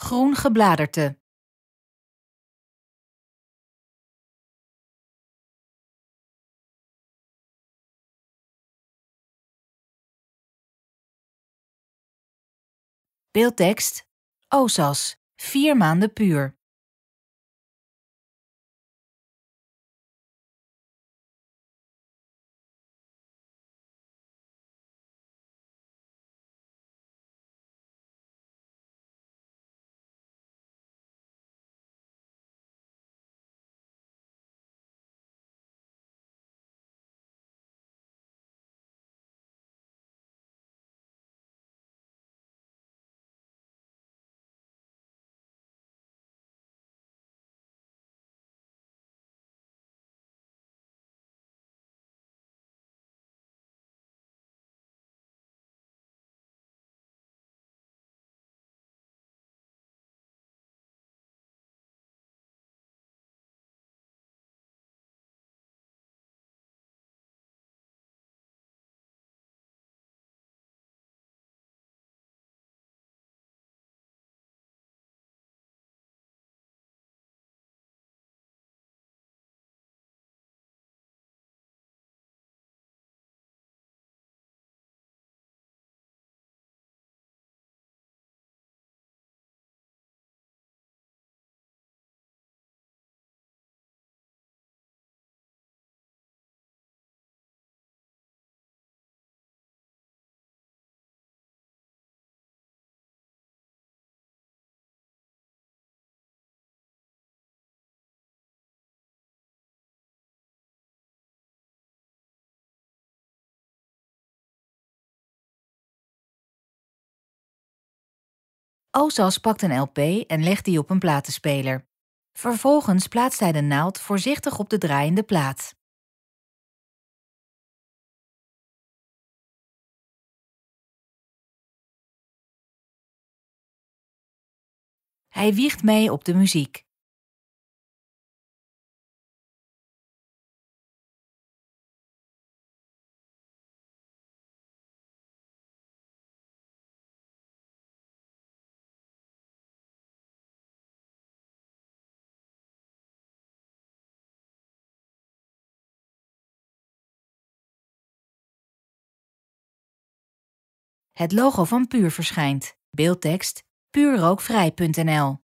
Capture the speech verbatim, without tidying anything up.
Groen gebladerte. Beeldtekst. O S A S. Vier maanden puur. O S A S pakt een L P en legt die op een platenspeler. Vervolgens plaatst hij de naald voorzichtig op de draaiende plaat. Hij wiegt mee op de muziek. Het logo van Puur verschijnt. Beeldtekst. puurrookvrij punt n l